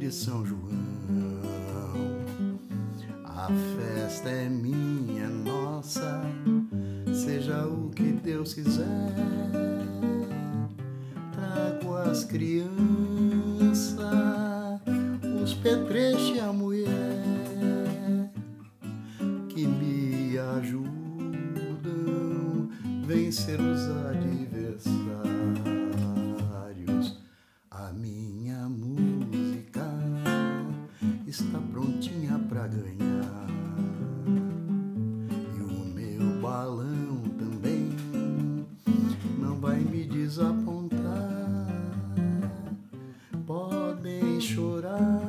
de São João. A festa é minha, é nossa, seja o que Deus quiser. Trago as crianças, os petrechos e a mulher que me ajudam vencer os adversários. A minha música está prontinha pra ganhar, e o meu balão também não vai me desapontar. Podem chorar,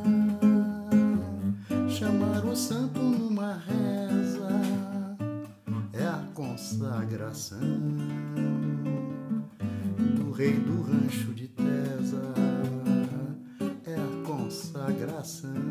chamar o santo numa reza, é a consagração do rei do rancho de Tesa, é a consagração.